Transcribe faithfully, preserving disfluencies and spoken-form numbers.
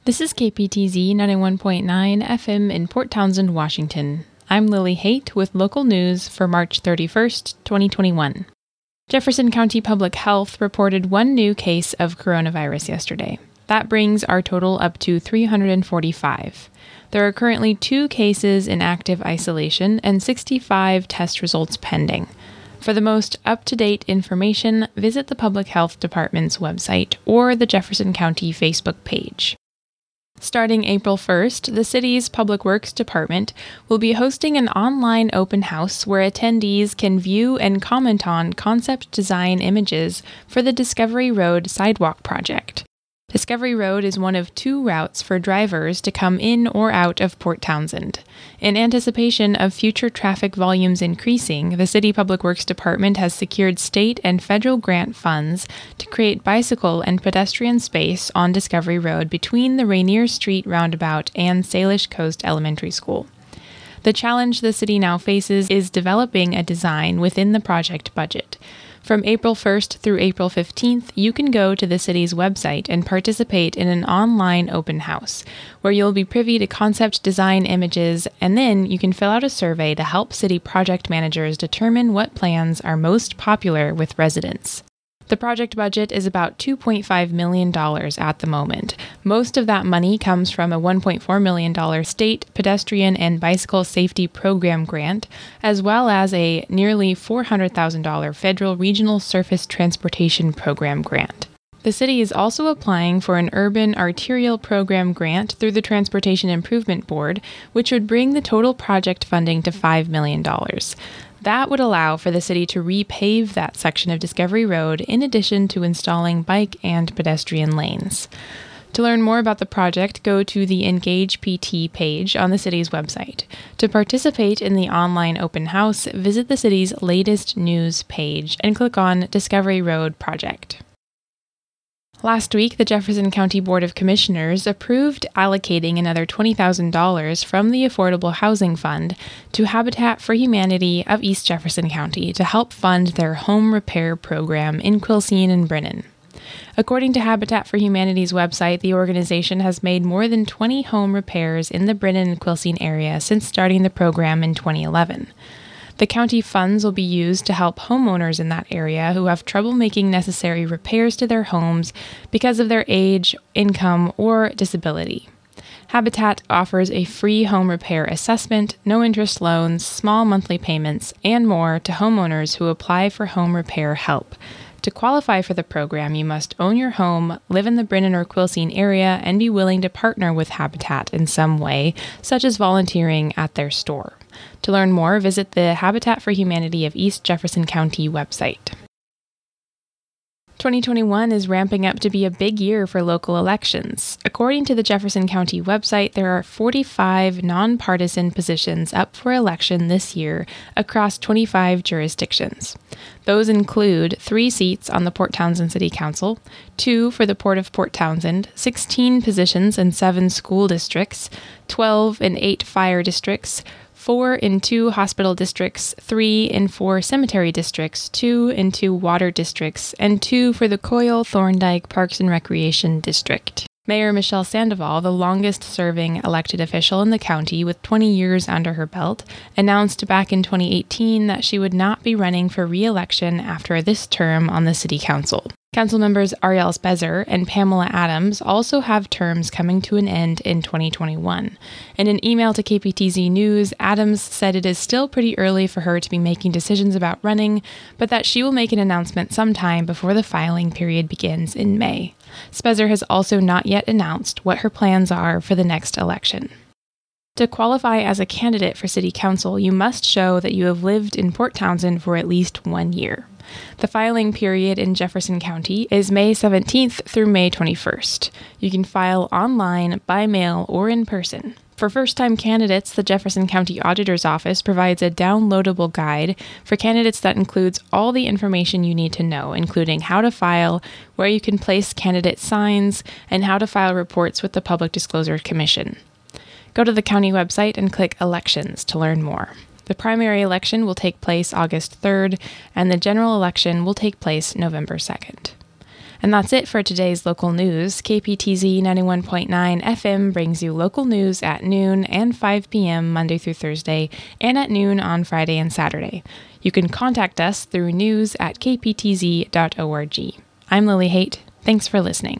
This is K P T Z ninety-one point nine F M in Port Townsend, Washington. I'm Lily Haight with local news for March thirty-first, twenty twenty-one. Jefferson County Public Health reported one new case of coronavirus yesterday. That brings our total up to three hundred forty-five. There are currently two cases in active isolation and sixty-five test results pending. For the most up-to-date information, visit the Public Health Department's website or the Jefferson County Facebook page. Starting April first, the city's Public Works Department will be hosting an online open house where attendees can view and comment on concept design images for the Discovery Road sidewalk project. Discovery Road is one of two routes for drivers to come in or out of Port Townsend. In anticipation of future traffic volumes increasing, the City Public Works Department has secured state and federal grant funds to create bicycle and pedestrian space on Discovery Road between the Rainier Street roundabout and Salish Coast Elementary School. The challenge the city now faces is developing a design within the project budget. From April first through April fifteenth, you can go to the city's website and participate in an online open house, where you'll be privy to concept design images, and then you can fill out a survey to help city project managers determine what plans are most popular with residents. The project budget is about two point five million dollars at the moment. Most of that money comes from a one point four million dollars state pedestrian and bicycle safety program grant, as well as a nearly four hundred thousand dollars federal regional surface transportation program grant. The city is also applying for an urban arterial program grant through the Transportation Improvement Board, which would bring the total project funding to five million dollars. That would allow for the city to repave that section of Discovery Road in addition to installing bike and pedestrian lanes. To learn more about the project, go to the Engage P T page on the city's website. To participate in the online open house, visit the city's latest news page and click on Discovery Road Project. Last week, the Jefferson County Board of Commissioners approved allocating another twenty thousand dollars from the Affordable Housing Fund to Habitat for Humanity of East Jefferson County to help fund their home repair program in Quilcene and Brennan. According to Habitat for Humanity's website, the organization has made more than twenty home repairs in the Brennan and Quilcene area since starting the program in twenty eleven. The county funds will be used to help homeowners in that area who have trouble making necessary repairs to their homes because of their age, income, or disability. Habitat offers a free home repair assessment, no-interest loans, small monthly payments, and more to homeowners who apply for home repair help. To qualify for the program, you must own your home, live in the Brennan or Quilcene area, and be willing to partner with Habitat in some way, such as volunteering at their store. To learn more, visit the Habitat for Humanity of East Jefferson County website. twenty twenty-one is ramping up to be a big year for local elections. According to the Jefferson County website, there are forty-five nonpartisan positions up for election this year across twenty-five jurisdictions. Those include three seats on the Port Townsend City Council, two for the Port of Port Townsend, sixteen positions in seven school districts, twelve in eight fire districts, four in two hospital districts, three in four cemetery districts, two in two water districts, and two for the Coyle-Thorndike Parks and Recreation District. Mayor Michelle Sandoval, the longest-serving elected official in the county with twenty years under her belt, announced back in twenty eighteen that she would not be running for re-election after this term on the city council. Council members Ariel Spezer and Pamela Adams also have terms coming to an end in twenty twenty-one. In an email to K P T Z News, Adams said it is still pretty early for her to be making decisions about running, but that she will make an announcement sometime before the filing period begins in May. Spezer has also not yet announced what her plans are for the next election. To qualify as a candidate for city council, you must show that you have lived in Port Townsend for at least one year. The filing period in Jefferson County is May seventeenth through May twenty-first. You can file online, by mail, or in person. For first-time candidates, the Jefferson County Auditor's Office provides a downloadable guide for candidates that includes all the information you need to know, including how to file, where you can place candidate signs, and how to file reports with the Public Disclosure Commission. Go to the county website and click Elections to learn more. The primary election will take place August third, and the general election will take place November second. And that's it for today's local news. K P T Z ninety-one point nine F M brings you local news at noon and five p.m. Monday through Thursday, and at noon on Friday and Saturday. You can contact us through news at k p t z dot org. I'm Lily Haight. Thanks for listening.